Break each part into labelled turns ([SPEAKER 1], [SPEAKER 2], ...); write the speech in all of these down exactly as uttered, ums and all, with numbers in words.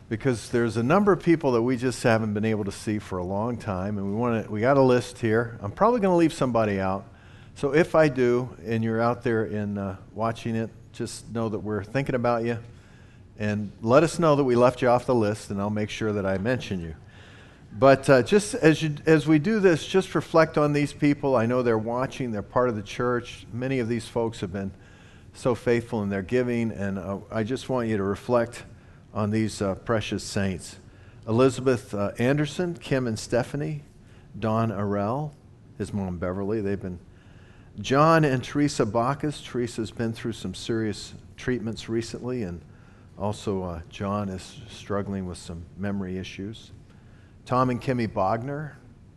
[SPEAKER 1] because there's a number of people that we just haven't been able to see for a long time, and we want to. We got a list here. I'm probably going to leave somebody out. So if I do, and you're out there in uh, watching it, just know that we're thinking about you, and let us know that we left you off the list, and I'll make sure that I mention you. But uh, just as you, as we do this, just reflect on these people. I know they're watching. They're part of the church. Many of these folks have been so faithful in their giving, and uh, I just want you to reflect on these uh, precious saints. Elizabeth uh, Anderson, Kim and Stephanie, Don Arell, his mom Beverly. They've been John and Teresa Bacchus. Teresa's been through some serious treatments recently, and also uh, John is struggling with some memory issues. Tom and Kimmy Bogner,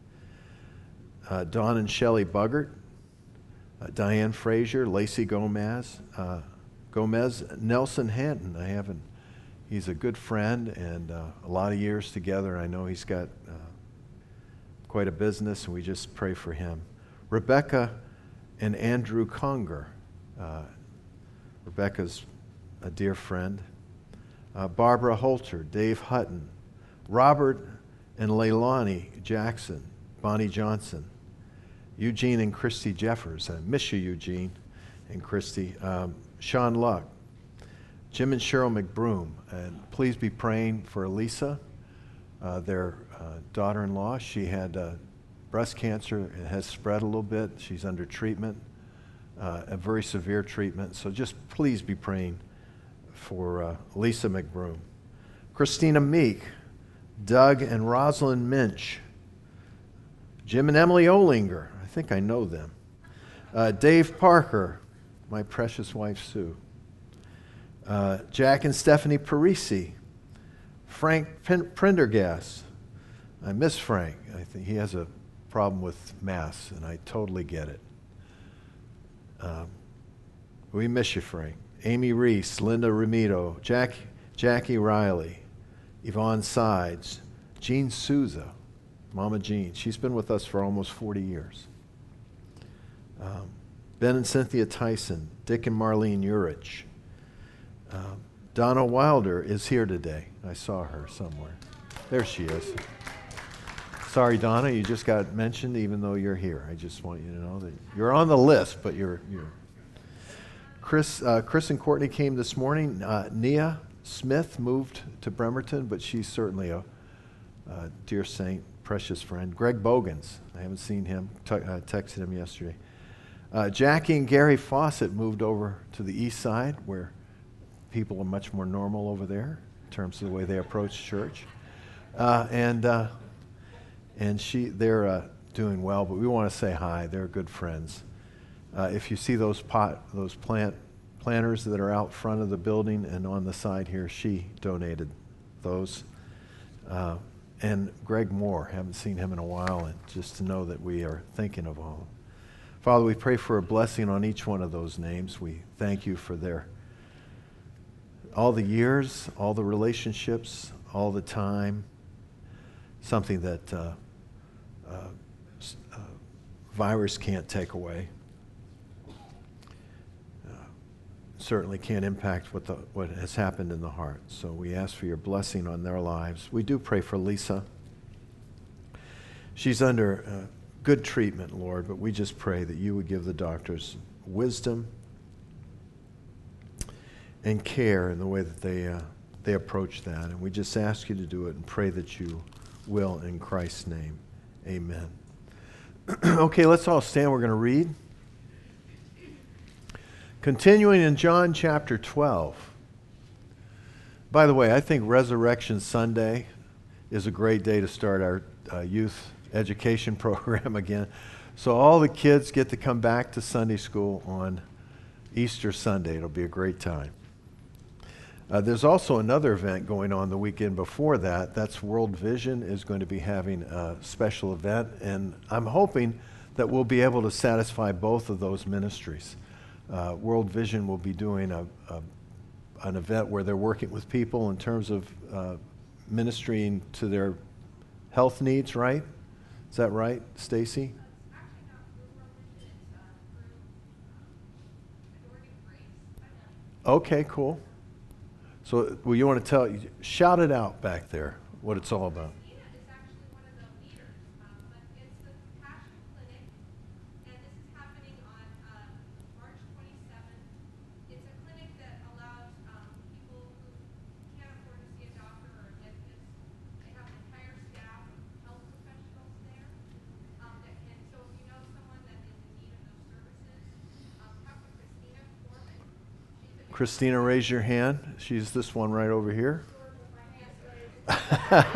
[SPEAKER 1] uh, Don and Shelley Buggart, uh, Diane Frazier, Lacey Gomez, uh, Gomez, Nelson Hanton. I haven't. He's a good friend, and uh, a lot of years together. I know he's got uh, quite a business, and we just pray for him. Rebecca and Andrew Conger. Uh, Rebecca's a dear friend. Uh, Barbara Holter, Dave Hutton, Robert and Leilani Jackson, Bonnie Johnson, Eugene and Christy Jeffers. I miss you, Eugene and Christy. Um, Sean Luck, Jim and Cheryl McBroom. And please be praying for Elisa, uh, their uh, daughter-in-law. She had uh, breast cancer. It has spread a little bit. She's under treatment, uh, a very severe treatment. So just please be praying for uh, Lisa McBroom. Christina Meek, Doug and Rosalind Minch, Jim and Emily Olinger. I think I know them. Uh, Dave Parker, my precious wife Sue. Uh, Jack and Stephanie Parisi. Frank Prendergast. I miss Frank. I think he has a problem with mass, and I totally get it. Um, we miss you, Frank. Amy Reese, Linda Ramito, Jack, Jackie Riley, Yvonne Sides, Jean Souza, Mama Jean. She's been with us for almost forty years. Um, Ben and Cynthia Tyson, Dick and Marlene Urich. Um, Donna Wilder is here today. I saw her somewhere. There she is. Sorry, Donna, you just got mentioned even though you're here. I just want you to know that you're on the list, but you're... you're Chris, uh, Chris and Courtney came this morning. Uh, Nia Smith moved to Bremerton, but she's certainly a, a dear saint, precious friend. Greg Bogans, I haven't seen him, T- uh, texted him yesterday. Uh, Jackie and Gary Fawcett moved over to the east side, where people are much more normal over there in terms of the way they approach church. Uh, and uh, and she, they're uh, doing well, but we want to say hi. They're good friends. Uh, if you see those pot, those plant planters that are out front of the building and on the side here, she donated those. Uh, and Greg Moore, haven't seen him in a while, and just to know that we are thinking of all. Father, we pray for a blessing on each one of those names. We thank you for their all the years, all the relationships, all the time. Something that uh, uh, uh, virus can't take away. Certainly can't impact what the what has happened in the heart. So we ask for your blessing on their lives. We do pray for Lisa. She's under uh, good treatment, Lord, but we just pray that you would give the doctors wisdom and care in the way that they uh, they approach that. And we just ask you to do it and pray that you will in Christ's name. Amen. Okay, let's all stand. We're going to read. Continuing in John chapter twelve. By the way, I think Resurrection Sunday is a great day to start our uh, youth education program again. So all the kids get to come back to Sunday school on Easter Sunday. It'll be a great time. Uh, there's also another event going on the weekend before that. That's World Vision is going to be having a special event, and I'm hoping that we'll be able to satisfy both of those ministries. Uh, World Vision will be doing a, a, an event where they're working with people in terms of uh, ministering to their health needs, right? Is that right, Stacy? Okay, cool. So well, you want to tell, shout it out back there, what it's all about.
[SPEAKER 2] Christina is actually one of the leaders, um, but it's the Compassion Clinic, and this is happening on uh, March twenty-seventh. It's a clinic that allows um, people who can't afford to see a doctor or a dentist. They have an entire staff of health professionals there um, that can, so if you know someone that is in need of those services, um, talk to Christina Foreman. She's a
[SPEAKER 1] Christina, raise your hand. She's this one right over here.
[SPEAKER 2] And they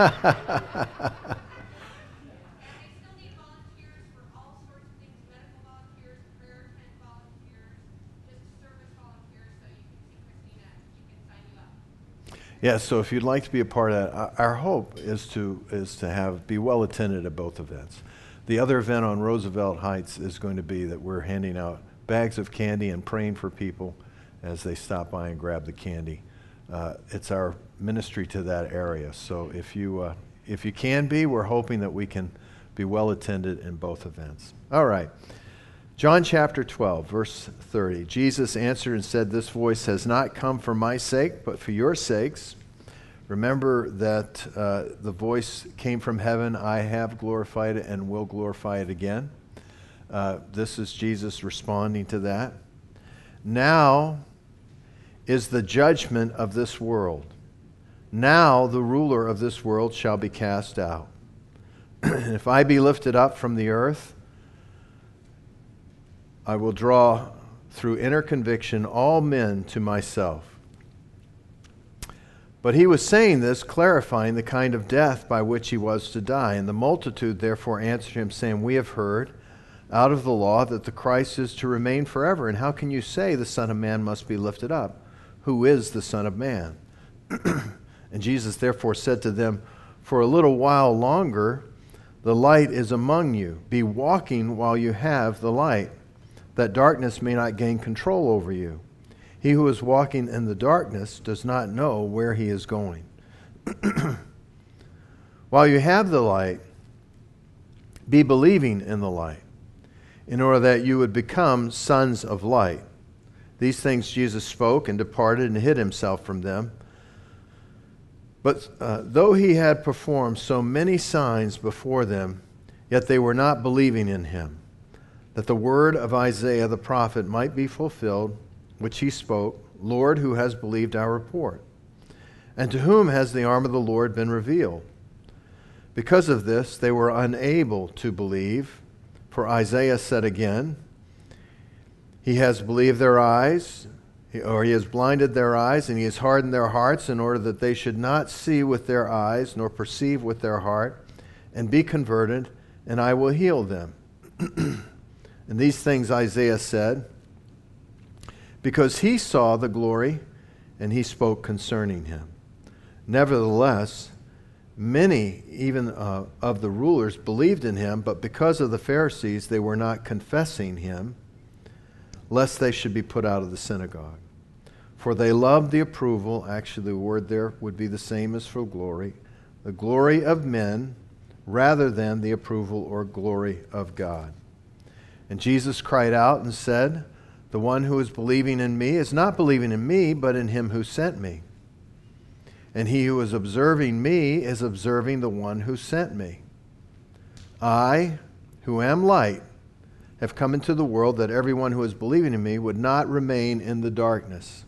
[SPEAKER 2] still need volunteers for all sorts of things, medical volunteers, prayer tent volunteers, just service volunteers, so you can see Christina, she can sign you up.
[SPEAKER 1] Yeah, so if you'd like to be a part of that, our- our hope is to is to have be well attended at both events. The other event on Roosevelt Heights is going to be that we're handing out bags of candy and praying for people as they stop by and grab the candy. Uh, it's our ministry to that area. So if you uh, if you can be, we're hoping that we can be well attended in both events. All right. John chapter twelve, verse thirty. Jesus answered and said, "This voice has not come for my sake, but for your sakes. Remember that uh, the voice came from heaven. I have glorified it and will glorify it again." Uh, this is Jesus responding to that. Now is the judgment of this world. Now the ruler of this world shall be cast out. And if I be lifted up from the earth, I will draw through inner conviction all men to myself. But he was saying this, clarifying the kind of death by which he was to die. And the multitude therefore answered him, saying, "We have heard out of the law that the Christ is to remain forever. And how can you say the Son of Man must be lifted up? Who is the Son of Man?" And Jesus therefore said to them, "For a little while longer the light is among you. Be walking while you have the light, that darkness may not gain control over you. He who is walking in the darkness does not know where he is going. While you have the light, be believing in the light, in order that you would become sons of light." These things Jesus spoke and departed and hid himself from them. But uh, though he had performed so many signs before them, yet they were not believing in him, that the word of Isaiah the prophet might be fulfilled, which he spoke, "Lord, who has believed our report? And to whom has the arm of the Lord been revealed?" Because of this, they were unable to believe. For Isaiah said again, "He has believed their eyes, or he has blinded their eyes, and he has hardened their hearts, in order that they should not see with their eyes, nor perceive with their heart, and be converted, and I will heal them." And these things Isaiah said, because he saw the glory, and he spoke concerning him. Nevertheless, many, even uh, of the rulers, believed in him, but because of the Pharisees, they were not confessing him, lest they should be put out of the synagogue. For they loved the approval, actually the word there would be the same as for glory, the glory of men, rather than the approval or glory of God. And Jesus cried out and said, "The one who is believing in me is not believing in me, but in him who sent me. And he who is observing me is observing the one who sent me. I, who am light, have come into the world that everyone who is believing in me would not remain in the darkness.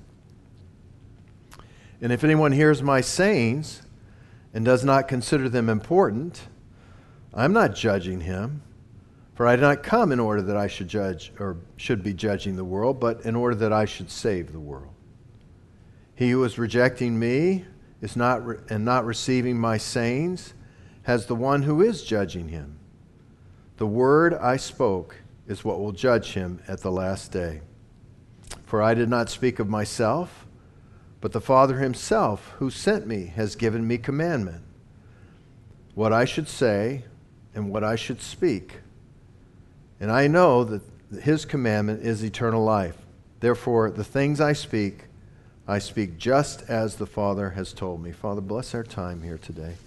[SPEAKER 1] And if anyone hears my sayings and does not consider them important, I'm not judging him. For I did not come in order that I should judge or should be judging the world, but in order that I should save the world. He who is rejecting me is not re- and not receiving my sayings has the one who is judging him. The word I spoke is what will judge him at the last day. For I did not speak of myself, but the Father himself who sent me has given me commandment, what I should say and what I should speak. And I know that his commandment is eternal life. Therefore, the things I speak, I speak just as the Father has told me." Father, bless our time here today.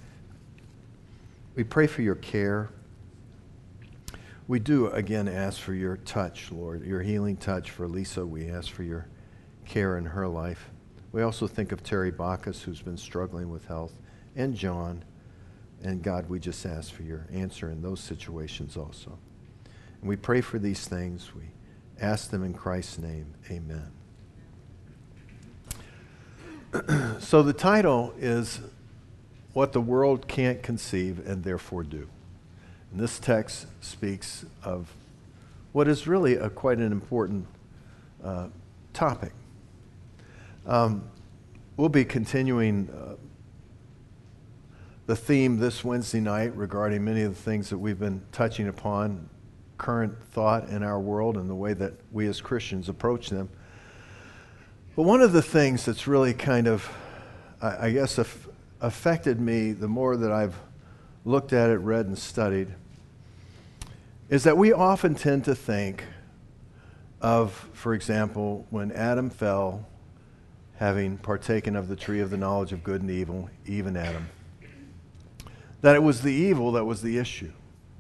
[SPEAKER 1] We pray for your care. We do again ask for your touch, Lord, your healing touch for Lisa. We ask for your care in her life. We also think of Terry Bacchus, who's been struggling with health, and John. And God, we just ask for your answer in those situations also. And we pray for these things. We ask them in Christ's name. Amen. So the title is What the World Can't Conceive and Therefore Do. And this text speaks of what is really a quite an important uh, topic. Um, we'll be continuing uh, the theme this Wednesday night regarding many of the things that we've been touching upon, current thought in our world and the way that we as Christians approach them. But one of the things that's really kind of, I, I guess, af- affected me the more that I've looked at it, read, and studied, is that we often tend to think of, for example, when Adam fell, having partaken of the tree of the knowledge of good and evil, Eve and Adam, that it was the evil that was the issue.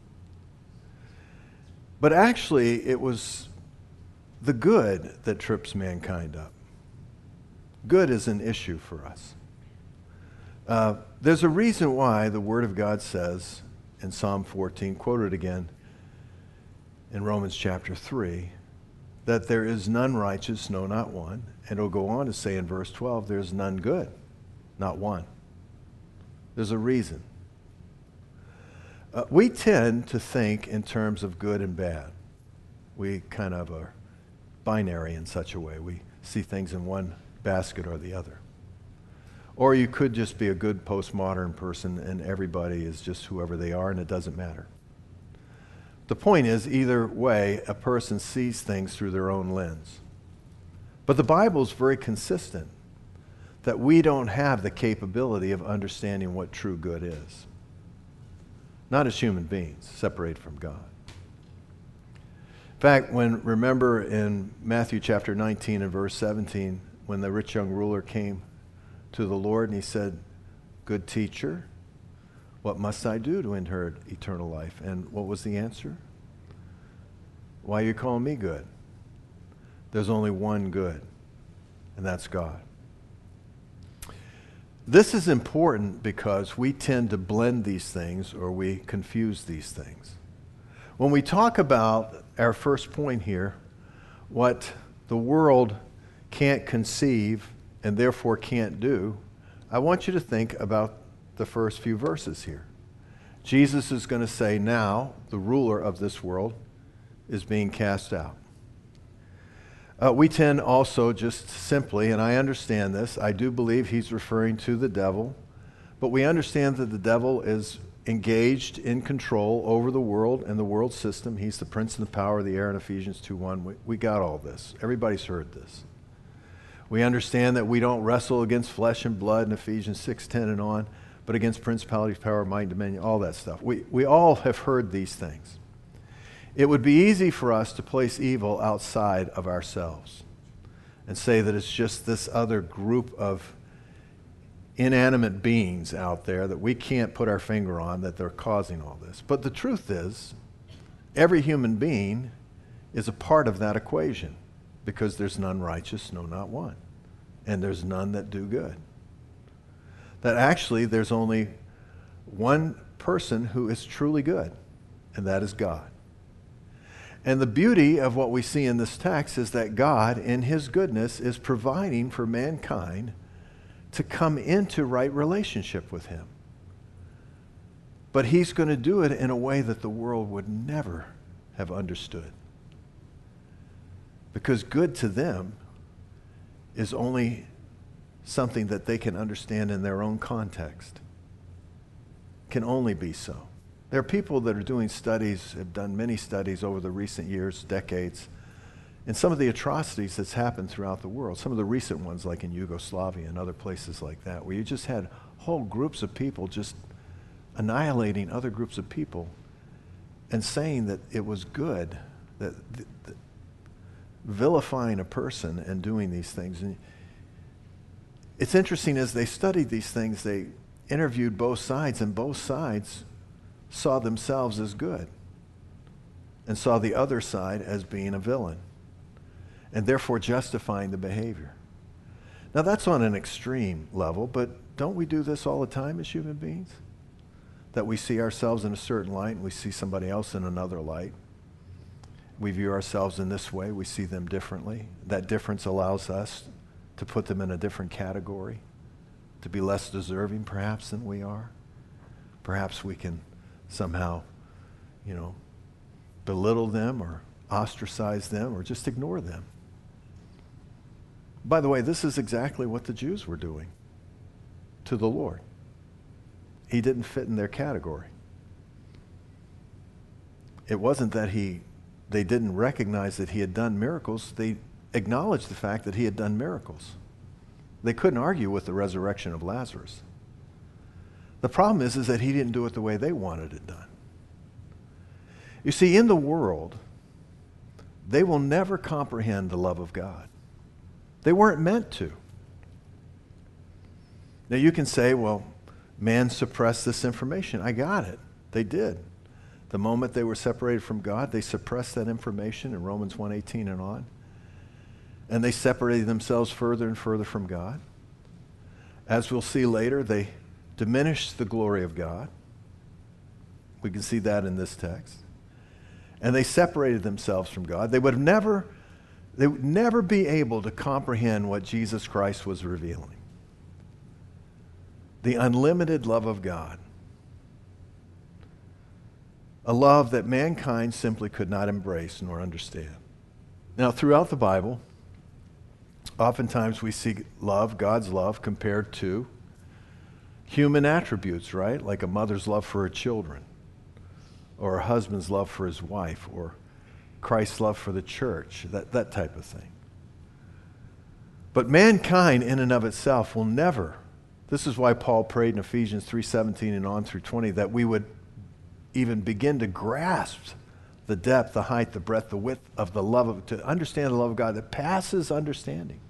[SPEAKER 1] But actually, it was the good that trips mankind up. Good is an issue for us. Uh, there's a reason why the Word of God says in Psalm fourteen, quoted again in Romans chapter three, that there is none righteous, no, not one. And it'll go on to say in verse twelve, there's none good, not one. There's a reason. Uh, we tend to think in terms of good and bad. We kind of are binary in such a way. We see things in one basket or the other. Or you could just be a good postmodern person and everybody is just whoever they are and it doesn't matter. The point is, either way, a person sees things through their own lens. But the Bible is very consistent that we don't have the capability of understanding what true good is. Not as human beings, separated from God. In fact, when, remember in Matthew chapter nineteen and verse seventeen, when the rich young ruler came to the Lord and he said, "Good teacher, what must I do to inherit eternal life?" And what was the answer? "Why are you calling me good? There's only one good, and that's God." This is important because we tend to blend these things or we confuse these things. When we talk about our first point here, what the world can't conceive and therefore can't do, I want you to think about the first few verses here. Jesus is going to say, now the ruler of this world is being cast out. Uh, we tend also just simply, and I understand this, I do believe he's referring to the devil, but we understand that the devil is engaged in control over the world and the world system. He's the prince and the power of the air in Ephesians two one. We, we got all this. Everybody's heard this. We understand that we don't wrestle against flesh and blood in Ephesians six ten and on, but against principalities, power, might, dominion, all that stuff. We, we all have heard these things. It would be easy for us to place evil outside of ourselves and say that it's just this other group of inanimate beings out there that we can't put our finger on that they're causing all this. But the truth is, every human being is a part of that equation because there's none righteous, no, not one. And there's none that do good. That actually there's only one person who is truly good, and that is God. And the beauty of what we see in this text is that God, in his goodness, is providing for mankind to come into right relationship with him. But he's going to do it in a way that the world would never have understood. Because good to them is only something that they can understand in their own context. Can only be so. There are people that are doing studies, have done many studies over the recent years, decades, and some of the atrocities that's happened throughout the world. Some of the recent ones like in Yugoslavia and other places like that, where you just had whole groups of people just annihilating other groups of people and saying that it was good, that, that, that vilifying a person and doing these things. And it's interesting, as they studied these things, they interviewed both sides, and both sides saw themselves as good and saw the other side as being a villain and therefore justifying the behavior. Now Now that's on an extreme level, but don't we do this all the time as human beings? That we see ourselves in a certain light and we see somebody else in another light. We view ourselves in this way, we see them differently. That difference allows us to put them in a different category, to be less deserving perhaps than we are. Perhaps we can somehow, you know, belittle them or ostracize them or just ignore them. By the way, this is exactly what the Jews were doing to the Lord. He didn't fit in their category. It wasn't that he, they didn't recognize that he had done miracles. They acknowledged the fact that he had done miracles. They couldn't argue with the resurrection of Lazarus. The problem is, is that he didn't do it the way they wanted it done. You see, in the world, they will never comprehend the love of God. They weren't meant to. Now you can say, well, man suppressed this information. I got it. They did. The moment they were separated from God, they suppressed that information in Romans one eighteen and on. And they separated themselves further and further from God. As we'll see later, they diminished the glory of God. We can see that in this text. And they separated themselves from God. They would have never, they would never be able to comprehend what Jesus Christ was revealing. The unlimited love of God. A love that mankind simply could not embrace nor understand. Now, throughout the Bible, oftentimes we see love, God's love, compared to human attributes, right? Like a mother's love for her children, or a husband's love for his wife, or Christ's love for the church, that, that type of thing. But mankind in and of itself will never, this is why Paul prayed in Ephesians three seventeen and on through twenty, that we would even begin to grasp the depth, the height, the breadth, the width of the love of, to understand the love of God that passes understanding.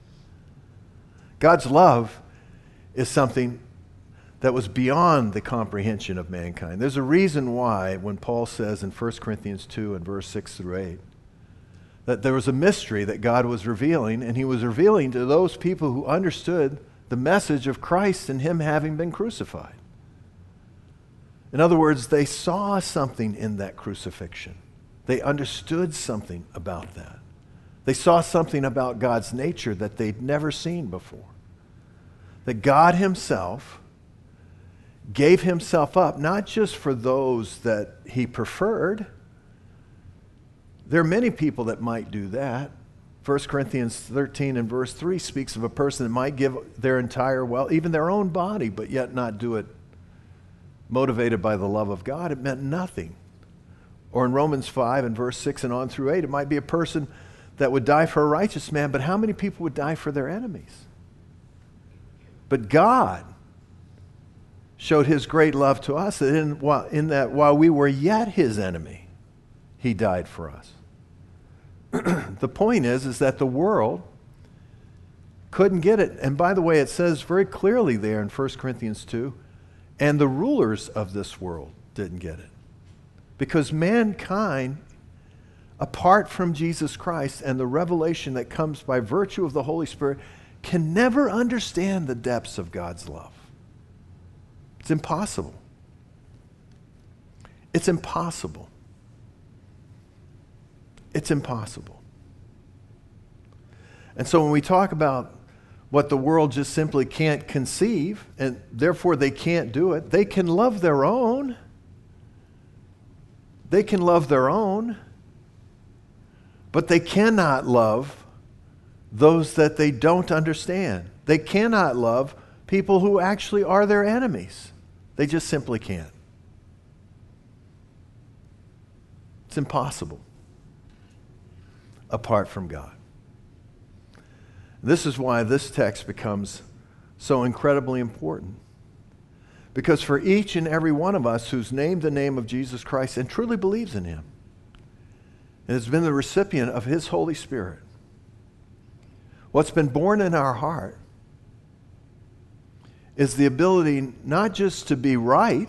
[SPEAKER 1] God's love is something that was beyond the comprehension of mankind. There's a reason why when Paul says in First Corinthians two and verse six through eight, that there was a mystery that God was revealing, and he was revealing to those people who understood the message of Christ and him having been crucified. In other words, they saw something in that crucifixion. They understood something about that. They saw something about God's nature that they'd never seen before. That God himself gave himself up, not just for those that he preferred. There are many people that might do that. First Corinthians thirteen and verse three speaks of a person that might give their entire wealth, even their own body, but yet not do it motivated by the love of God. It meant nothing. Or in Romans five and verse six and on through eight, it might be a person that would die for a righteous man, but how many people would die for their enemies? But God showed his great love to us that in, in that while we were yet his enemy, he died for us. The point is, is that the world couldn't get it. And by the way, it says very clearly there in First Corinthians two, and the rulers of this world didn't get it. Because mankind, apart from Jesus Christ and the revelation that comes by virtue of the Holy Spirit, can never understand the depths of God's love. It's impossible. It's impossible. It's impossible. And so when we talk about what the world just simply can't conceive, and therefore they can't do it, they can love their own. They can love their own, but they cannot love those that they don't understand. They cannot love people who actually are their enemies. They just simply can't. It's impossible apart from God. This is why this text becomes so incredibly important. Because for each and every one of us who's named the name of Jesus Christ and truly believes in him, and has been the recipient of his Holy Spirit, what's been born in our heart is the ability not just to be right,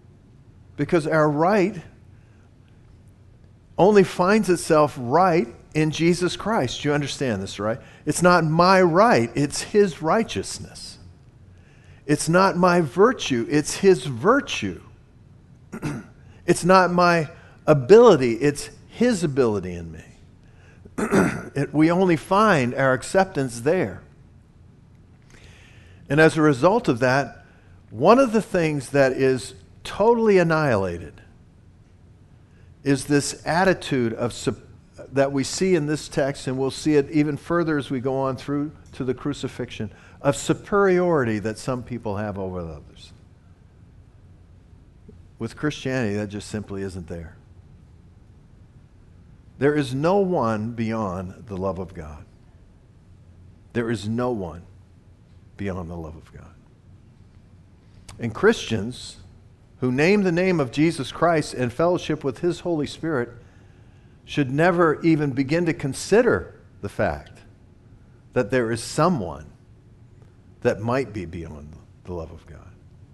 [SPEAKER 1] because our right only finds itself right in Jesus Christ. You understand this, right? It's not my right, it's his righteousness. It's not my virtue, it's his virtue. It's not my ability, it's his ability in me. it, we only find our acceptance there. And as a result of that, one of the things that is totally annihilated is this attitude of sup- that we see in this text, and we'll see it even further as we go on through to the crucifixion, of superiority that some people have over others. With Christianity, that just simply isn't there. There is no one beyond the love of God. There is no one beyond the love of God. And Christians who name the name of Jesus Christ and fellowship with his Holy Spirit should never even begin to consider the fact that there is someone that might be beyond the love of God.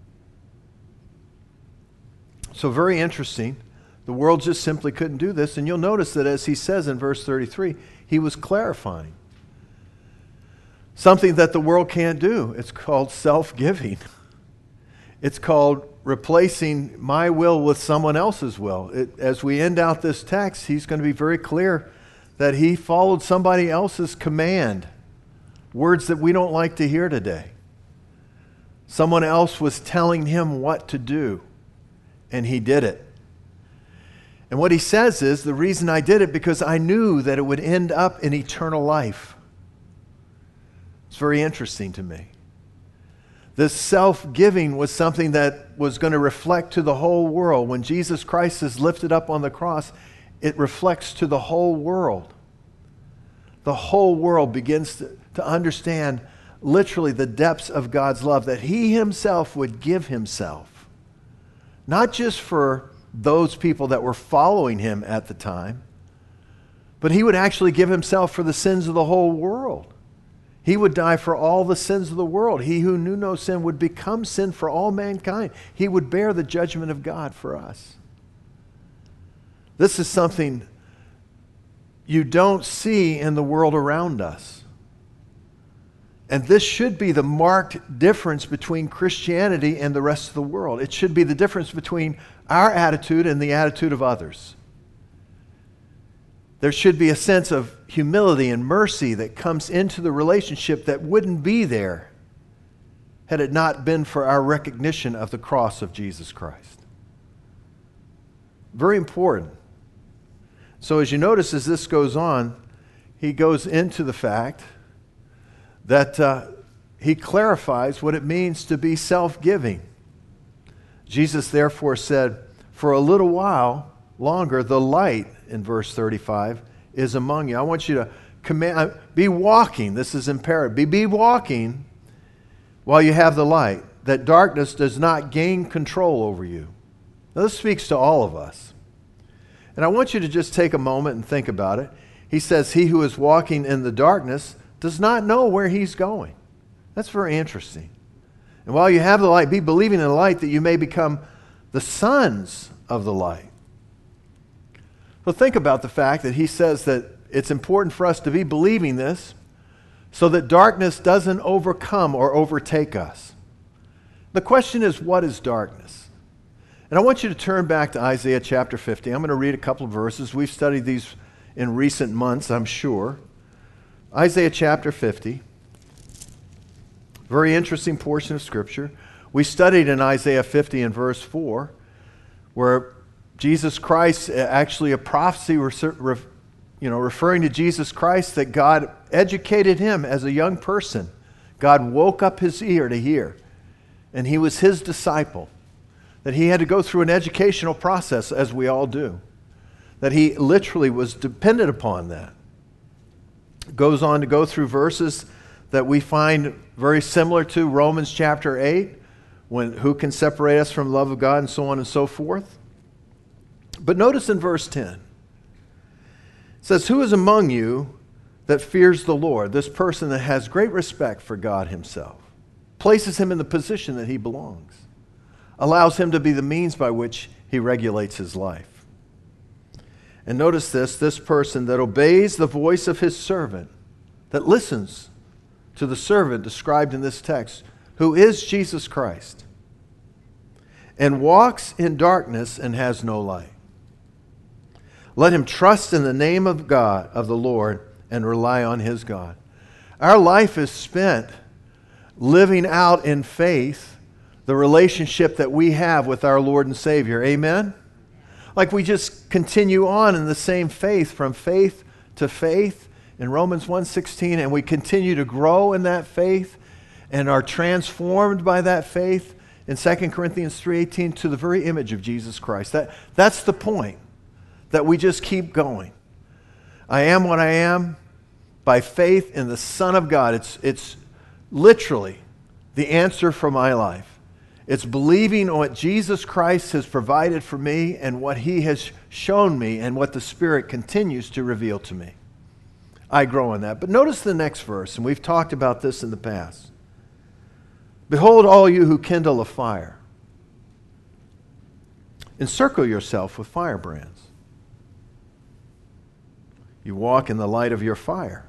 [SPEAKER 1] So very interesting. The world just simply couldn't do this. And you'll notice that as he says in verse thirty-three, he was clarifying something that the world can't do. It's called self-giving. It's called replacing my will with someone else's will. It, as we end out this text, he's going to be very clear that he followed somebody else's command. Words that we don't like to hear today. Someone else was telling him what to do, and he did it. And what he says is, the reason I did it because I knew that it would end up in eternal life. It's very interesting to me. This self-giving was something that was going to reflect to the whole world. When Jesus Christ is lifted up on the cross, it reflects to the whole world. The whole world begins to, to understand literally the depths of God's love, that he himself would give himself. Not just for those people that were following him at the time, but he would actually give himself for the sins of the whole world. He would die for all the sins of the world. He who knew no sin would become sin for all mankind. He would bear the judgment of God for us. This is something you don't see in the world around us. And this should be the marked difference between Christianity and the rest of the world. It should be the difference between our attitude and the attitude of others. There should be a sense of humility and mercy that comes into the relationship that wouldn't be there had it not been for our recognition of the cross of Jesus Christ. Very important. So as you notice, as this goes on, he goes into the fact that uh, he clarifies what it means to be self-giving. Jesus therefore said, for a little while longer, the light, in verse thirty-five, is among you. I want you to command, be walking. This is imperative. Be, be walking while you have the light, that darkness does not gain control over you. Now, this speaks to all of us. And I want you to just take a moment and think about it. He says, he who is walking in the darkness does not know where he's going. That's very interesting. And while you have the light, be believing in the light that you may become the sons of the light. So think about the fact that he says that it's important for us to be believing this so that darkness doesn't overcome or overtake us. The question is, what is darkness? And I want you to turn back to Isaiah chapter fifty. I'm going to read a couple of verses. We've studied these in recent months, I'm sure. Isaiah chapter fifty. Very interesting portion of Scripture. We studied in Isaiah fifty in verse four, where Jesus Christ, actually a prophecy, you know, referring to Jesus Christ, that God educated him as a young person. God woke up his ear to hear, and he was his disciple. That he had to go through an educational process, as we all do. That he literally was dependent upon that. Goes on to go through verses that we find very similar to Romans chapter eight, when who can separate us from the love of God, and so on and so forth. But notice in verse ten, it says, who is among you that fears the Lord? This person that has great respect for God himself, places him in the position that he belongs, allows him to be the means by which he regulates his life. And notice this, this person that obeys the voice of his servant, that listens to the servant described in this text, who is Jesus Christ, and walks in darkness and has no light. Let him trust in the name of God, of the Lord, and rely on his God. Our life is spent living out in faith the relationship that we have with our Lord and Savior. Amen? Like we just continue on in the same faith, from faith to faith in Romans one sixteen, and we continue to grow in that faith and are transformed by that faith in Second Corinthians three eighteen to the very image of Jesus Christ. That, that's the point, that we just keep going. I am what I am by faith in the Son of God. It's, it's literally the answer for my life. It's believing on what Jesus Christ has provided for me and what he has shown me and what the Spirit continues to reveal to me. I grow in that. But notice the next verse, and we've talked about this in the past. Behold, all you who kindle a fire, encircle yourself with firebrands. You walk in the light of your fire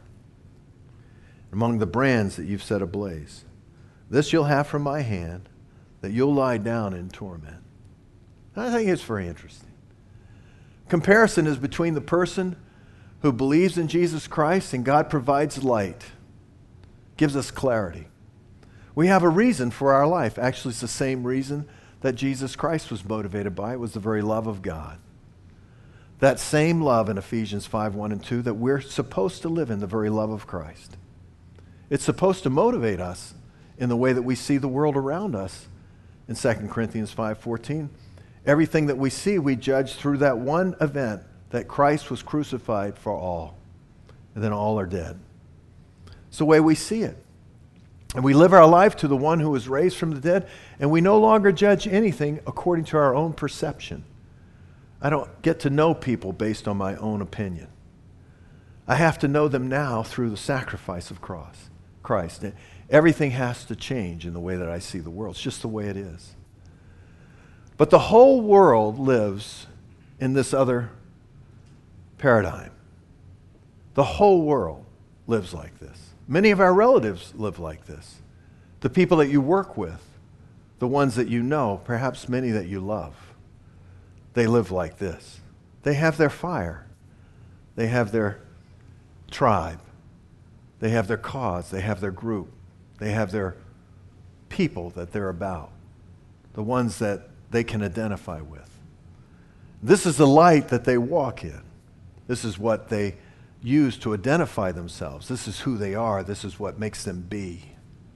[SPEAKER 1] among the brands that you've set ablaze. This you'll have from my hand, that you'll lie down in torment. I think it's very interesting. Comparison is between the person who believes in Jesus Christ and God provides light, gives us clarity. We have a reason for our life. Actually, it's the same reason that Jesus Christ was motivated by. It was the very love of God. That same love in Ephesians five, one and two, that we're supposed to live in the very love of Christ. It's supposed to motivate us in the way that we see the world around us. In Second Corinthians five fourteen, everything that we see, we judge through that one event, that Christ was crucified for all, and then all are dead. It's the way we see it. And we live our life to the one who was raised from the dead, and we no longer judge anything according to our own perception. I don't get to know people based on my own opinion. I have to know them now through the sacrifice of cross, Christ. Everything has to change in the way that I see the world. It's just the way it is. But the whole world lives in this other paradigm. The whole world lives like this. Many of our relatives live like this. The people that you work with, the ones that you know, perhaps many that you love, they live like this. They have their fire. They have their tribe. They have their cause. They have their group. They have their people that they're about, the ones that they can identify with. This is the light that they walk in. This is what they use to identify themselves. This is who they are. This is what makes them be.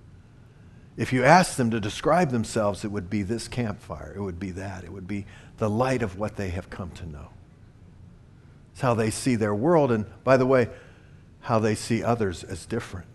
[SPEAKER 1] If you ask them to describe themselves, it would be this campfire. It would be that. It would be the light of what they have come to know. It's how they see their world, and by the way, how they see others as different.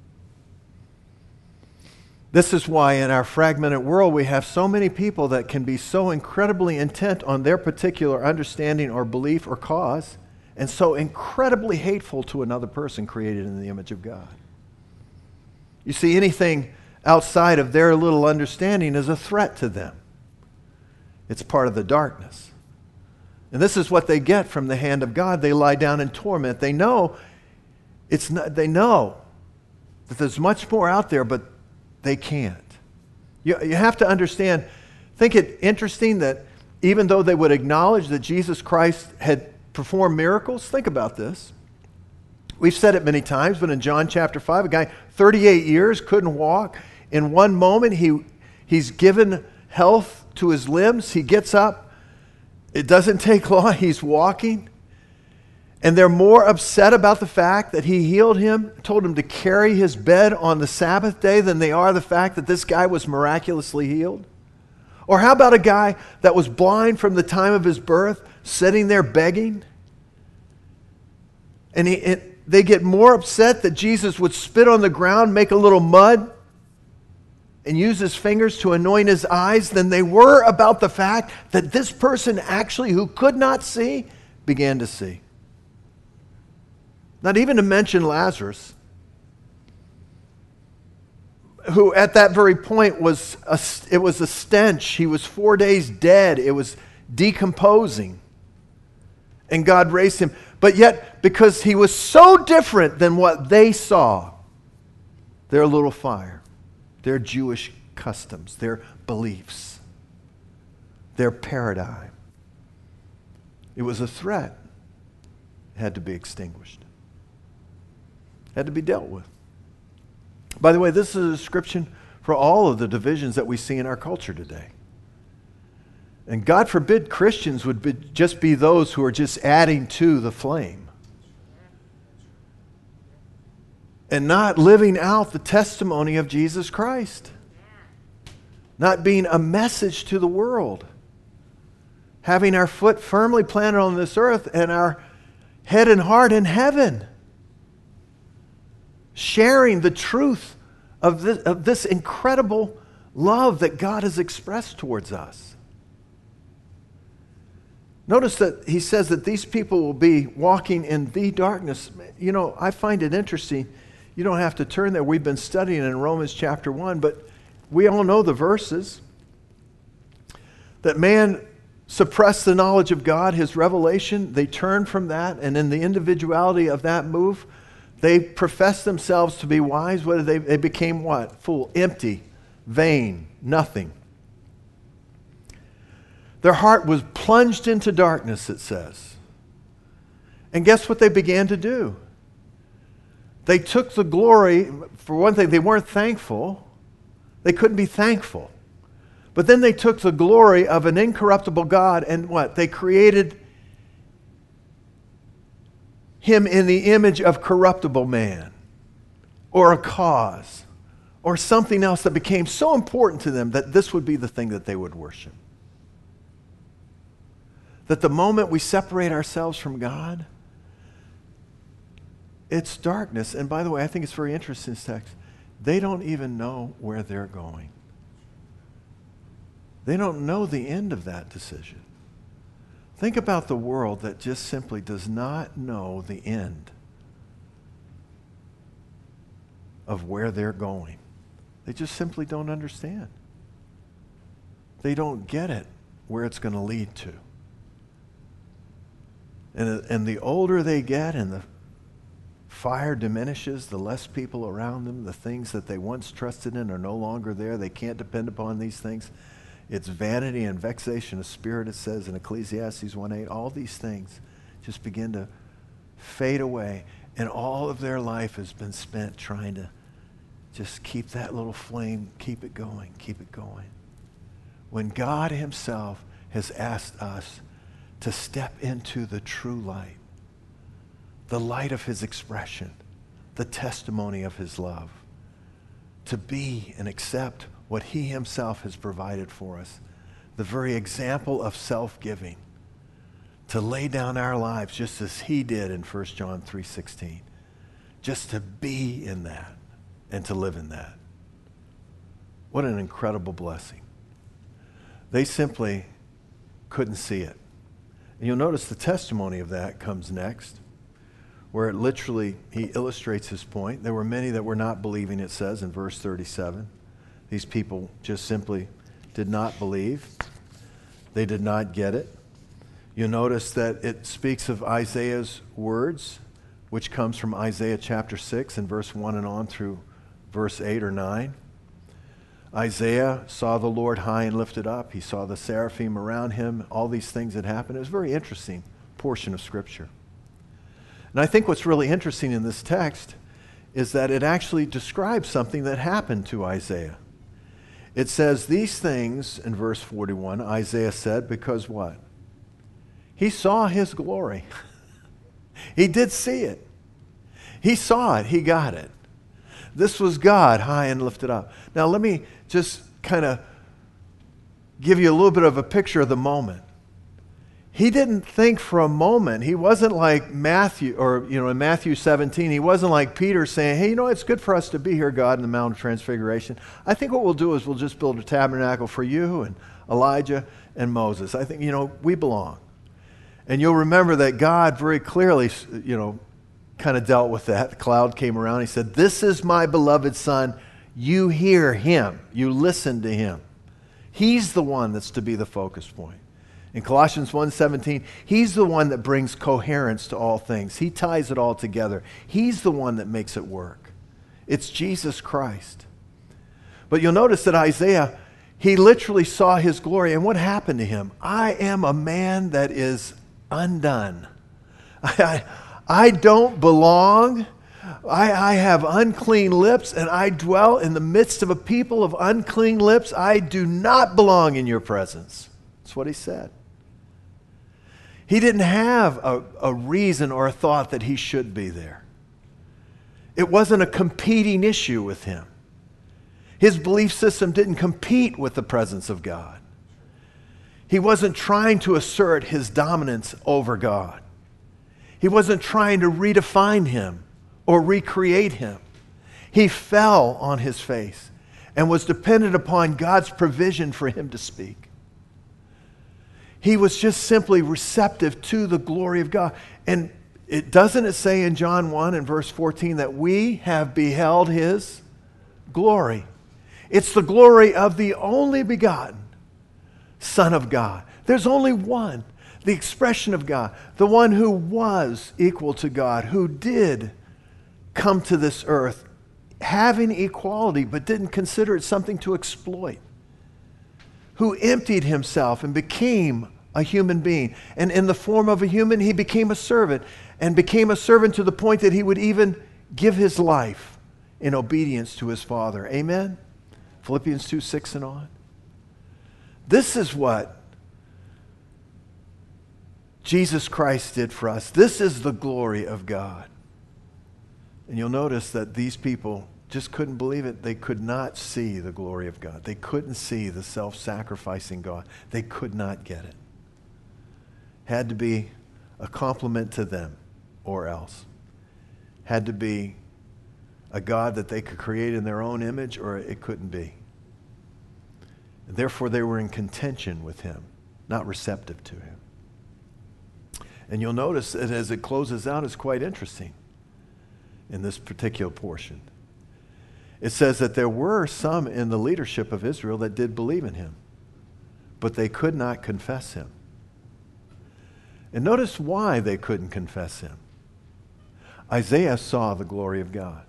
[SPEAKER 1] This is why in our fragmented world we have so many people that can be so incredibly intent on their particular understanding or belief or cause, and so incredibly hateful to another person created in the image of God. You see, anything outside of their little understanding is a threat to them. It's part of the darkness. And this is what they get from the hand of God. They lie down in torment. They know it's not, they know that there's much more out there, but they can't. You, you have to understand, think it interesting that even though they would acknowledge that Jesus Christ had performed miracles, think about this. We've said it many times, but in John chapter five, a guy thirty-eight years couldn't walk. In one moment, he he's given health to his limbs. He gets up. It doesn't take long. He's walking. And they're more upset about the fact that he healed him, told him to carry his bed on the Sabbath day, than they are the fact that this guy was miraculously healed. Or how about a guy that was blind from the time of his birth, sitting there begging? And he, it, they get more upset that Jesus would spit on the ground, make a little mud, and use his fingers to anoint his eyes than they were about the fact that this person actually, who could not see, began to see. Not even to mention Lazarus, who at that very point was, a, it was a stench. He was four days dead. It was decomposing. and God raised him. But yet, because he was so different than what they saw, their little fire, their Jewish customs, their beliefs, their paradigm, it was a threat. It had to be extinguished. It had to be dealt with. By the way, this is a description for all of the divisions that we see in our culture today. And God forbid Christians would be, just be those who are just adding to the flame and not living out the testimony of Jesus Christ, not being a message to the world, having our foot firmly planted on this earth and our head and heart in heaven, sharing the truth of this, of this incredible love that God has expressed towards us. Notice that he says that these people will be walking in the darkness. You know, I find it interesting. You don't have to turn there. We've been studying in Romans chapter one, but we all know the verses. That man suppressed the knowledge of God, his revelation. They turned from that, and in the individuality of that move, they professed themselves to be wise. What did they? They became what? Fool, empty, vain, nothing. Their heart was plunged into darkness, it says. And guess what they began to do? They took the glory. For one thing, they weren't thankful. They couldn't be thankful. But then they took the glory of an incorruptible God and what? They created him in the image of corruptible man, or a cause, or something else that became so important to them that this would be the thing that they would worship. That the moment we separate ourselves from God, it's darkness. And by the way, I think it's very interesting in this text. They don't even know where they're going. They don't know the end of that decision. Think about the world that just simply does not know the end of where they're going. They just simply don't understand. They don't get it, where it's going to lead to. And, and the older they get and the fire diminishes, the less people around them, the things that they once trusted in are no longer there. They can't depend upon these things. It's vanity and vexation of spirit, it says in Ecclesiastes one eight. All these things just begin to fade away. And all of their life has been spent trying to just keep that little flame, keep it going, keep it going. When God himself has asked us to step into the true light, the light of his expression, the testimony of his love, to be and accept what he himself has provided for us, the very example of self-giving, to lay down our lives just as he did in First John three sixteen, just to be in that and to live in that. What an incredible blessing. They simply couldn't see it. And you'll notice the testimony of that comes next, where it literally, he illustrates his point. There were many that were not believing, it says in verse thirty-seven. These people just simply did not believe. They did not get it. You'll notice that it speaks of Isaiah's words, which comes from Isaiah chapter six and verse one and on through verse eight or nine. Isaiah saw the Lord high and lifted up. He saw the seraphim around him. All these things that happened. It was a very interesting portion of Scripture. And I think what's really interesting in this text is that it actually describes something that happened to Isaiah. It says these things in verse forty-one, Isaiah said, because what? He saw his glory. He did see it. He saw it. He got it. This was God high and lifted up. Now let me just kind of give you a little bit of a picture of the moment. He didn't think for a moment. He wasn't like Matthew, or you know, in Matthew seventeen, he wasn't like Peter saying, hey, you know, it's good for us to be here, God, in the Mount of Transfiguration. I think what we'll do is we'll just build a tabernacle for you and Elijah and Moses. I think, you know, we belong. And you'll remember that God very clearly, you know, kind of dealt with that. The cloud came around. He said, this is my beloved son. You hear him. You listen to him. He's the one that's to be the focus point. In Colossians one seventeen, he's the one that brings coherence to all things. He ties it all together. He's the one that makes it work. It's Jesus Christ. But you'll notice that Isaiah, he literally saw his glory. And what happened to him? I am a man that is undone. I, I, I don't belong. I, I have unclean lips, and I dwell in the midst of a people of unclean lips. I do not belong in your presence. That's what he said. He didn't have a, a reason or a thought that he should be there. It wasn't a competing issue with him. His belief system didn't compete with the presence of God. He wasn't trying to assert his dominance over God. He wasn't trying to redefine him or recreate him. He fell on his face and was dependent upon God's provision for him to speak. He was just simply receptive to the glory of God. And it doesn't it say in John one and verse fourteen that we have beheld his glory. It's the glory of the only begotten Son of God. There's only one, the expression of God, the one who was equal to God, who did come to this earth having equality but didn't consider it something to exploit, who emptied himself and became a human being. And in the form of a human, he became a servant, and became a servant to the point that he would even give his life in obedience to his Father. Amen? Philippians two, six and on. This is what Jesus Christ did for us. This is the glory of God. And you'll notice that these people just couldn't believe it. They could not see the glory of God. They couldn't see the self-sacrificing God. They could not get it. Had to be a compliment to them or else. Had to be a God that they could create in their own image, or it couldn't be. And therefore, they were in contention with him, not receptive to him. And you'll notice that as it closes out, it's quite interesting in this particular portion. It says that there were some in the leadership of Israel that did believe in him, but they could not confess him. And notice why they couldn't confess him. Isaiah saw the glory of God.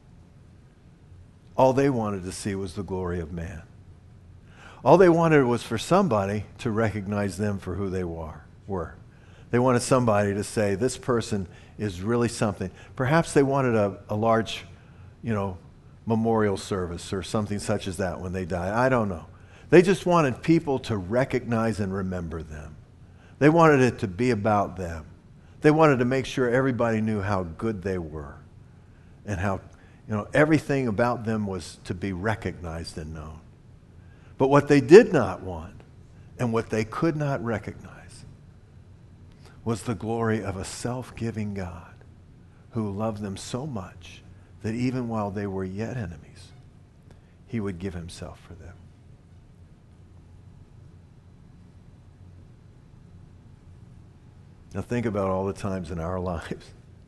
[SPEAKER 1] All they wanted to see was the glory of man. All they wanted was for somebody to recognize them for who they were. were. They wanted somebody to say, this person is really something. Perhaps they wanted a, a large, you know, memorial service or something such as that when they died. I don't know. They just wanted people to recognize and remember them. They wanted it to be about them. They wanted to make sure everybody knew how good they were and how, you know, everything about them was to be recognized and known. But what they did not want and what they could not recognize was the glory of a self-giving God who loved them so much that even while they were yet enemies, he would give himself for them. Now think about all the times in our lives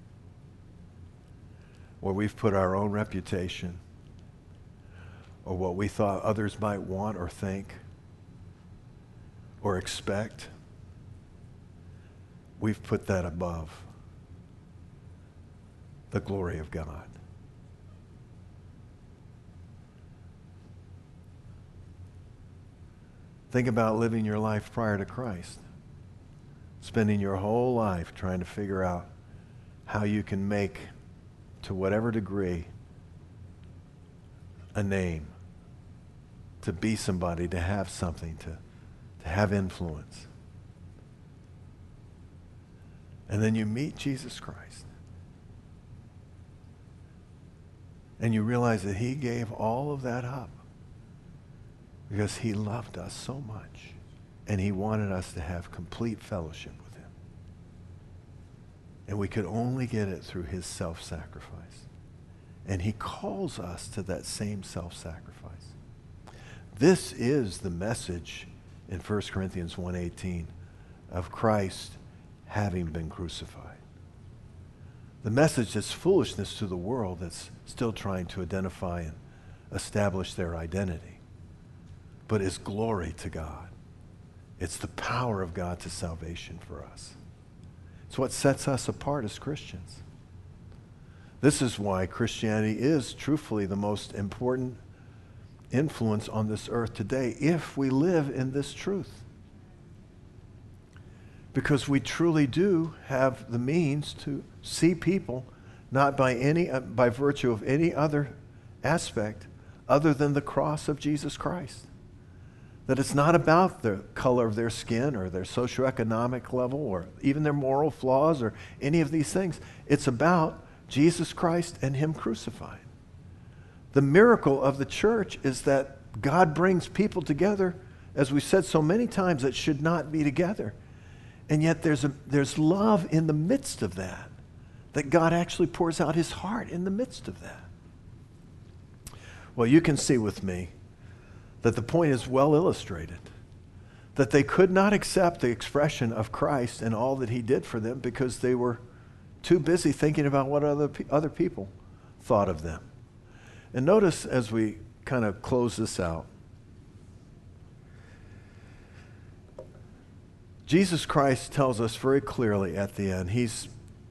[SPEAKER 1] where we've put our own reputation or what we thought others might want or think or expect, we've put that above the glory of God. Think about living your life prior to Christ. Spending your whole life trying to figure out how you can make, to whatever degree, a name, to be somebody, to have something, to, to have influence. And then you meet Jesus Christ. And you realize that he gave all of that up because he loved us so much. And he wanted us to have complete fellowship with him. And we could only get it through his self-sacrifice. And he calls us to that same self-sacrifice. This is the message in First Corinthians one eighteen of Christ having been crucified. The message that's foolishness to the world that's still trying to identify and establish their identity, but is glory to God. It's the power of God to salvation for us. It's what sets us apart as Christians. This is why Christianity is truthfully the most important influence on this earth today if we live in this truth. Because we truly do have the means to see people not by any uh, by virtue of any other aspect other than the cross of Jesus Christ. That it's not about the color of their skin or their socioeconomic level or even their moral flaws or any of these things. It's about Jesus Christ and Him crucified. The miracle of the church is that God brings people together, as we said so many times, that should not be together. And yet there's a, there's love in the midst of that, that God actually pours out His heart in the midst of that. Well, you can see with me that the point is well illustrated, that they could not accept the expression of Christ and all that He did for them because they were too busy thinking about what other, pe- other people thought of them. And notice as we kind of close this out, Jesus Christ tells us very clearly at the end, He's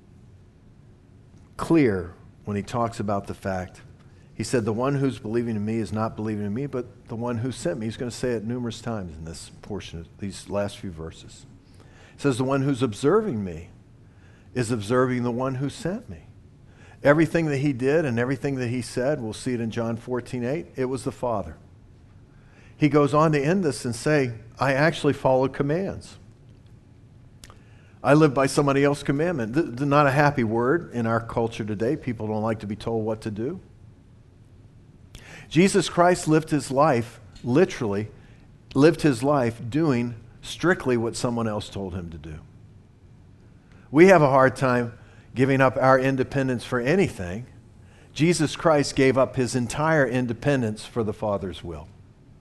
[SPEAKER 1] clear when He talks about the fact, He said, the one who's believing in me is not believing in me, but the one who sent me. He's going to say it numerous times in this portion of these last few verses. He says, the one who's observing me is observing the one who sent me. Everything that He did and everything that He said, we'll see it in John fourteen eight, it was the Father. He goes on to end this and say, I actually followed commands. I live by somebody else's commandment. Th- th- not a happy word in our culture today. People don't like to be told what to do. Jesus Christ lived His life, literally, lived His life doing strictly what someone else told Him to do. We have a hard time giving up our independence for anything. Jesus Christ gave up His entire independence for the Father's will.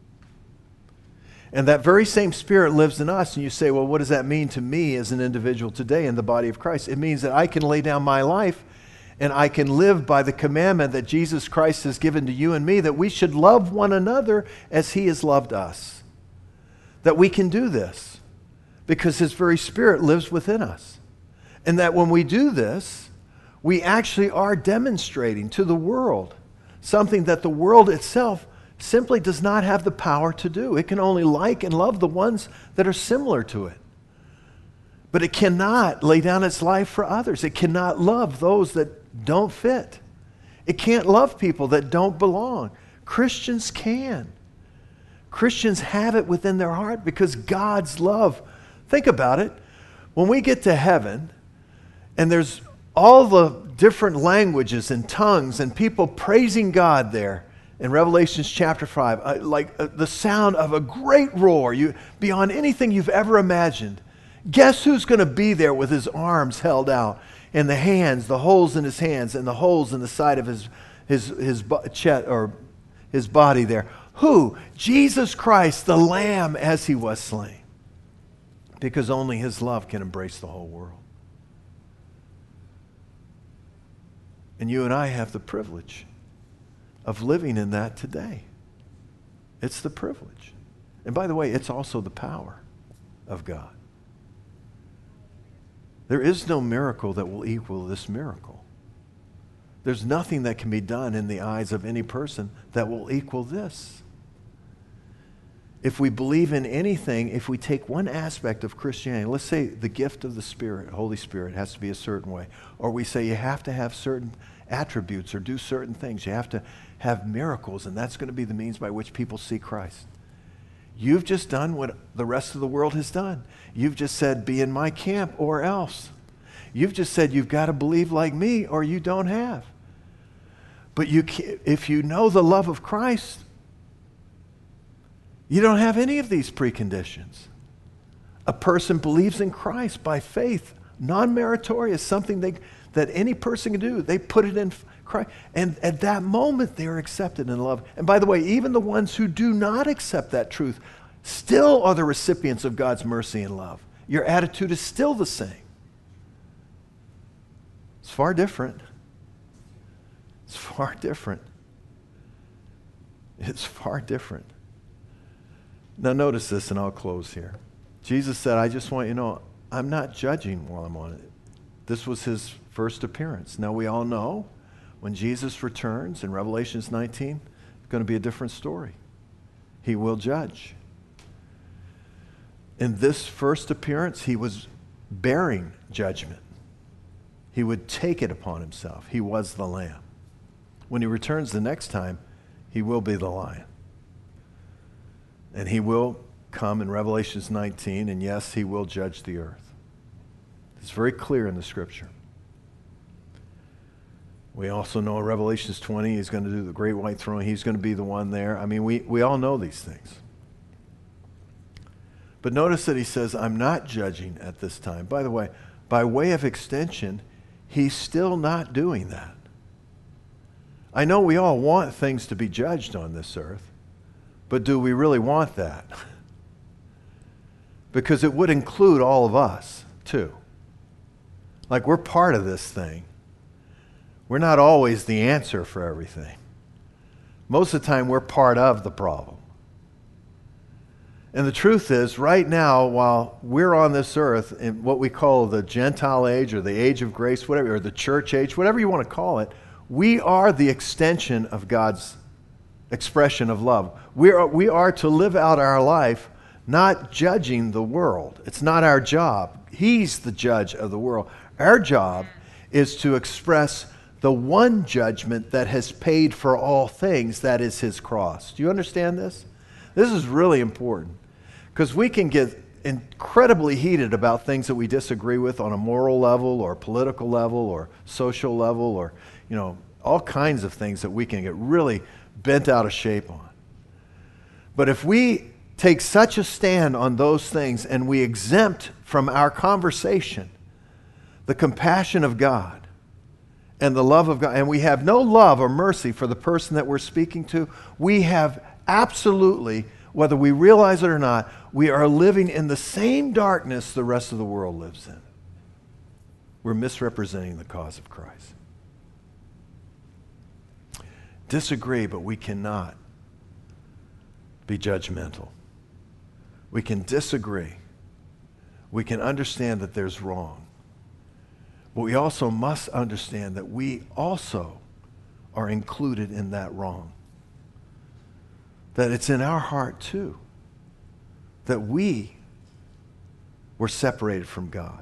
[SPEAKER 1] And that very same Spirit lives in us. And you say, well, what does that mean to me as an individual today in the body of Christ? It means that I can lay down my life and I can live by the commandment that Jesus Christ has given to you and me, that we should love one another as He has loved us. That we can do this because His very Spirit lives within us. And that when we do this, we actually are demonstrating to the world something that the world itself simply does not have the power to do. It can only like and love the ones that are similar to it. But it cannot lay down its life for others. It cannot love those that don't fit. It can't love people that don't belong. Christians can. Christians have it within their heart because God's love. Think about it. When we get to heaven and there's all the different languages and tongues and people praising God there, in Revelation chapter five, uh, like uh, the sound of a great roar, you, beyond anything you've ever imagined. Guess who's going to be there with his arms held out and the hands, the holes in his hands and the holes in the side of his his his chest or his body there? Who? Jesus Christ, the Lamb as He was slain. Because only His love can embrace the whole world. And you and I have the privilege of living in that today. It's the privilege. And by the way, it's also the power of God. There is no miracle that will equal this miracle. There's nothing that can be done in the eyes of any person that will equal this. If we believe in anything, if we take one aspect of Christianity, let's say the gift of the Spirit, Holy Spirit, has to be a certain way, or we say you have to have certain attributes or do certain things, you have to have miracles, and that's going to be the means by which people see Christ. You've just done what the rest of the world has done. You've just said, be in my camp or else. You've just said, you've got to believe like me or you don't have. But you can't, if you know the love of Christ, you don't have any of these preconditions. A person believes in Christ by faith, non-meritorious, something they, that any person can do. They put it in Christ. And at that moment, they are accepted in love. And by the way, even the ones who do not accept that truth still are the recipients of God's mercy and love. Your attitude is still the same. It's far different. It's far different. It's far different. Now notice this, and I'll close here. Jesus said, I just want you to know, I'm not judging while I'm on it. This was his first appearance. Now we all know when Jesus returns in Revelations nineteen, it's going to be a different story. He will judge. In this first appearance, he was bearing judgment. He would take it upon himself. He was the Lamb. When he returns the next time, he will be the Lion. And he will come in Revelations nineteen, and yes, he will judge the earth. It's very clear in the Scripture. We also know in Revelations twenty, he's going to do the great white throne. He's going to be the one there. I mean, we, we all know these things. But notice that he says, I'm not judging at this time. By the way, by way of extension, he's still not doing that. I know we all want things to be judged on this earth, but do we really want that? Because it would include all of us, too. Like, we're part of this thing. We're not always the answer for everything. Most of the time, we're part of the problem. And the truth is, right now, while we're on this earth, in what we call the Gentile age or the age of grace, whatever, or the church age, whatever you want to call it, we are the extension of God's expression of love. We are, we are to live out our life not judging the world. It's not our job. He's the judge of the world. Our job is to express the one judgment that has paid for all things, that is his cross. Do you understand this? This is really important because we can get incredibly heated about things that we disagree with on a moral level or political level or social level or, you know, all kinds of things that we can get really bent out of shape on. But if we take such a stand on those things and we exempt from our conversation the compassion of God and the love of God, and we have no love or mercy for the person that we're speaking to, we have absolutely, whether we realize it or not, we are living in the same darkness the rest of the world lives in. We're misrepresenting the cause of Christ. Disagree, but we cannot be judgmental. We can disagree. We can understand that there's wrong. But we also must understand that we also are included in that wrong. That it's in our heart too. That we were separated from God.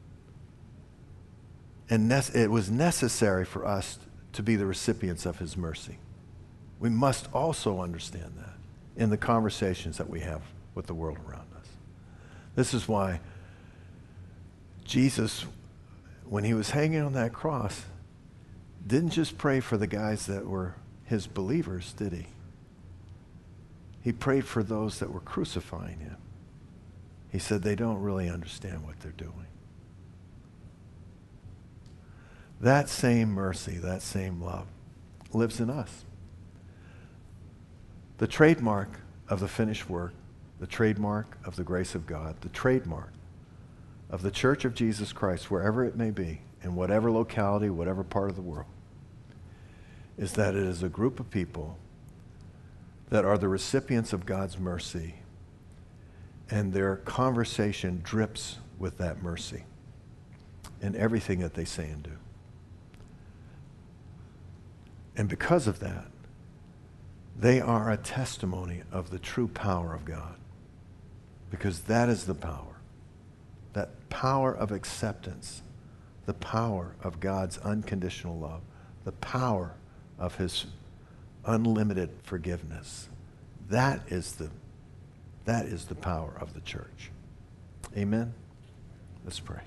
[SPEAKER 1] And ne- it was necessary for us to be the recipients of his mercy. We must also understand that in the conversations that we have with the world around us. This is why Jesus, when he was hanging on that cross, didn't just pray for the guys that were his believers, did he? He prayed for those that were crucifying him. He said they don't really understand what they're doing. That same mercy, that same love lives in us. The trademark of the finished work, the trademark of the grace of God, the trademark of the Church of Jesus Christ, wherever it may be, in whatever locality, whatever part of the world, is that it is a group of people that are the recipients of God's mercy, and their conversation drips with that mercy in everything that they say and do. And because of that, they are a testimony of the true power of God. Because that is the power. That power of acceptance. The power of God's unconditional love. The power of his unlimited forgiveness. That is the, that is the power of the church. Amen? Let's pray.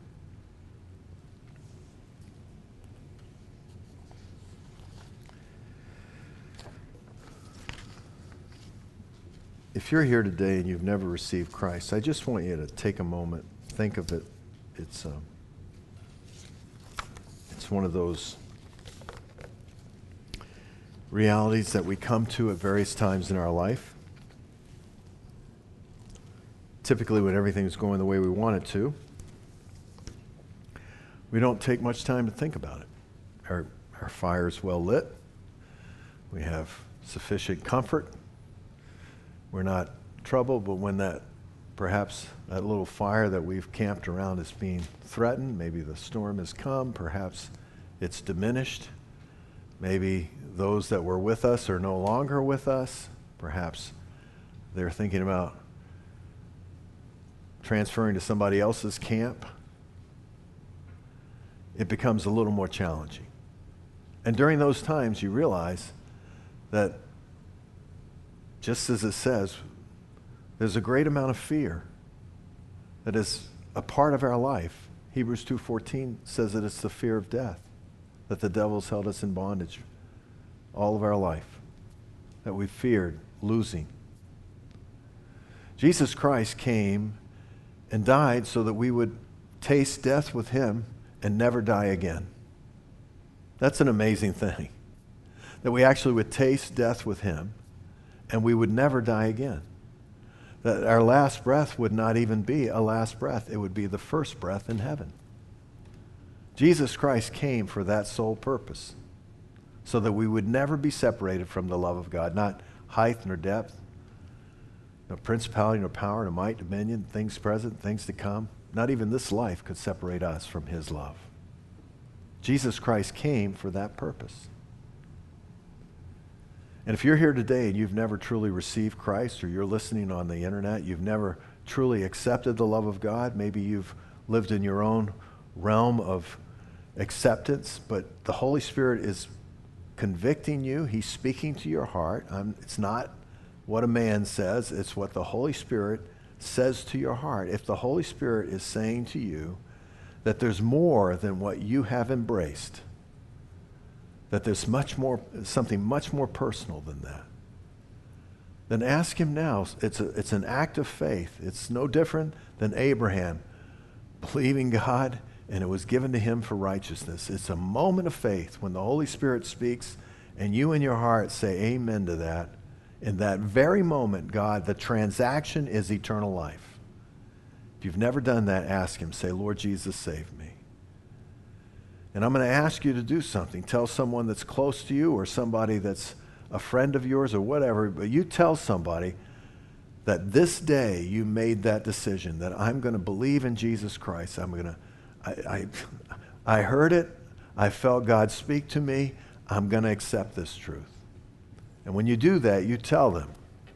[SPEAKER 1] If you're here today and you've never received Christ, I just want you to take a moment, think of it. It's um, it's one of those realities that we come to at various times in our life. Typically when everything's going the way we want it to, we don't take much time to think about it. Our, our fire's well lit. We have sufficient comfort. We're not troubled, but when that Perhaps that little fire that we've camped around is being threatened. Maybe the storm has come. Perhaps it's diminished. Maybe those that were with us are no longer with us. Perhaps they're thinking about transferring to somebody else's camp. It becomes a little more challenging. And during those times, you realize that, just as it says, there's a great amount of fear that is a part of our life. Hebrews two fourteen says that it's the fear of death, that the devil's held us in bondage all of our life, that we feared losing. Jesus Christ came and died so that we would taste death with him and never die again. That's an amazing thing, that we actually would taste death with him and we would never die again. That our last breath would not even be a last breath. It would be the first breath in heaven. Jesus Christ came for that sole purpose, so that we would never be separated from the love of God, not height nor depth, no principality nor power, nor might, dominion, things present, things to come. Not even this life could separate us from his love. Jesus Christ came for that purpose. And if you're here today and you've never truly received Christ, or you're listening on the internet, you've never truly accepted the love of God, maybe you've lived in your own realm of acceptance, but the Holy Spirit is convicting you. He's speaking to your heart. Um, it's not what a man says. It's what the Holy Spirit says to your heart. If the Holy Spirit is saying to you that there's more than what you have embraced, that there's much more, something much more personal than that, then ask him now. It's, a, it's an act of faith. It's no different than Abraham believing God, and it was given to him for righteousness. It's a moment of faith when the Holy Spirit speaks and you in your heart say amen to that. In that very moment, God, the transaction is eternal life. If you've never done that, ask him. Say, Lord Jesus, save me. And I'm going to ask you to do something. Tell someone that's close to you, or somebody that's a friend of yours, or whatever, but you tell somebody that this day you made that decision, that I'm going to believe in Jesus Christ. I'm going to, I, I, I heard it. I felt God speak to me. I'm going to accept this truth. And when you do that, you tell them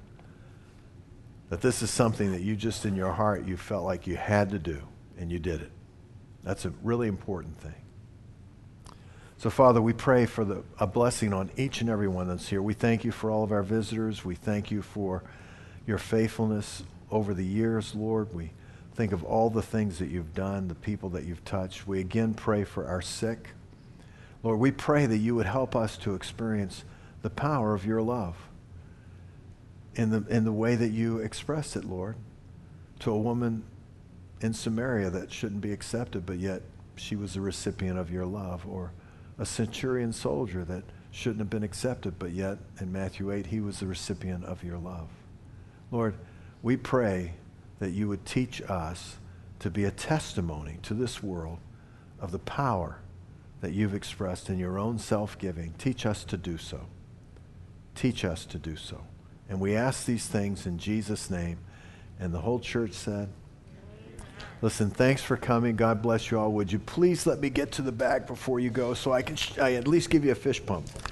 [SPEAKER 1] that this is something that you just in your heart, you felt like you had to do, and you did it. That's a really important thing. So, Father, we pray for the, a blessing on each and every one that's here. We thank you for all of our visitors. We thank you for your faithfulness over the years, Lord. We think of all the things that you've done, the people that you've touched. We again pray for our sick. Lord, we pray that you would help us to experience the power of your love in the, in the way that you expressed it, Lord, to a woman in Samaria that shouldn't be accepted, but yet she was a recipient of your love, or a centurion soldier that shouldn't have been accepted, but yet in Matthew eight, he was the recipient of your love. Lord, we pray that you would teach us to be a testimony to this world of the power that you've expressed in your own self-giving. Teach us to do so. Teach us to do so. And we ask these things in Jesus' name. And the whole church said, listen, thanks for coming. God bless you all. Would you please let me get to the back before you go so I can sh- I at least give you a fish pump?